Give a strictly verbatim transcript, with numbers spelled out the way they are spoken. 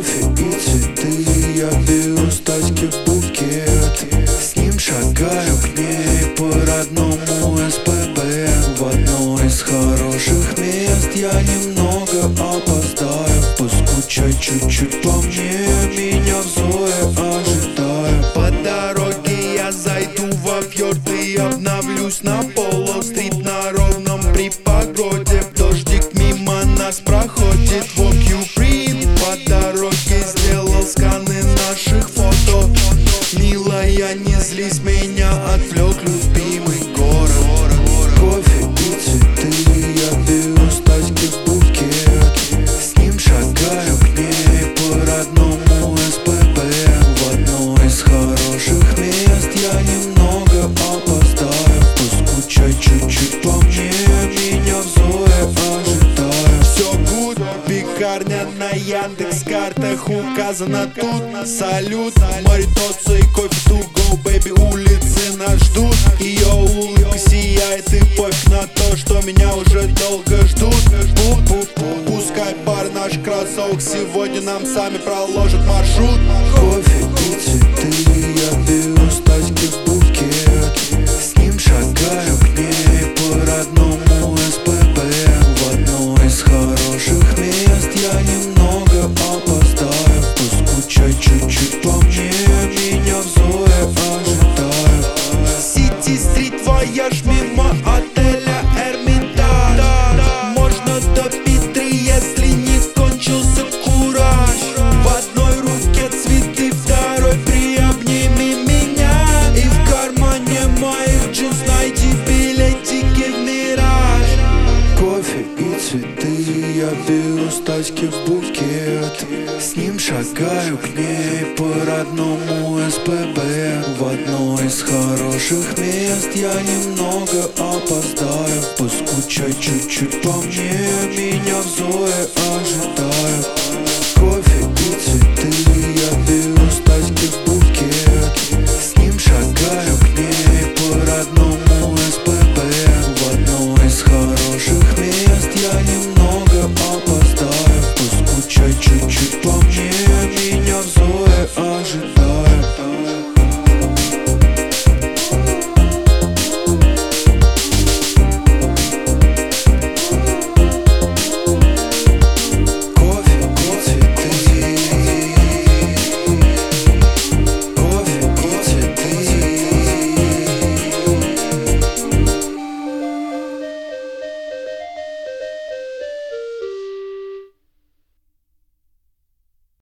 Кофе и цветы, я беру с тачки букет. С ним шагаю к ней по родному эс пэ бэ. В одно из хороших мест я немного опоздаю. Поскучай чуть-чуть по мне, меня в Зое ожидаю. По дороге я зайду во фьорд и обновлюсь на поло-стрит на ровном при погоде. Дождик мимо нас проходит, walk you free. По дороге сделал сканы наших фото. Милая, не злись, меня отвлек любимый город. Кофе и цветы, я беру с тачки букет. С ним шагаю к ней по родному эс пэ бэ. В одно из хороших мест я немного опоздаю. Поскучай чуть-чуть по мне, меня в Зое ожидаю. Все гуд, пекарня на Яндекс.Картах указано тут. Салют, моритоцци и кофе to go, baby, улицы нас ждут. Ее улыбка сияет и пофиг на то, что меня уже долго ждут. Пускай бар наш кроссовок сегодня нам сами проложат маршрут. Кофе и цветы, я беру с тачки букет. С ним шагаю к ней по родному эс пэ бэ. В одно из хороших мест я немного опоздаю. Поскучай чуть-чуть по мне, меня в Зое ожидаю. Сити-стрит вояж мимо отеля Эрмитаж. Можно допить три, если не кончился кураж. В одной руке цветы, второй приобними меня. И в кармане моих джинс найди билетики в мираж. Кофе и цветы, я беру с тачки букет. С ним шагаю к ней по родному эс пэ бэ. В одно из хороших мест я немного опоздаю. Поскучай чуть-чуть по мне, меня в Зое ожидаю. Кофе и цветы, я беру с тачки букет. С ним шагаю к ней по родному эс пэ бэ. В одно из хороших мест я немного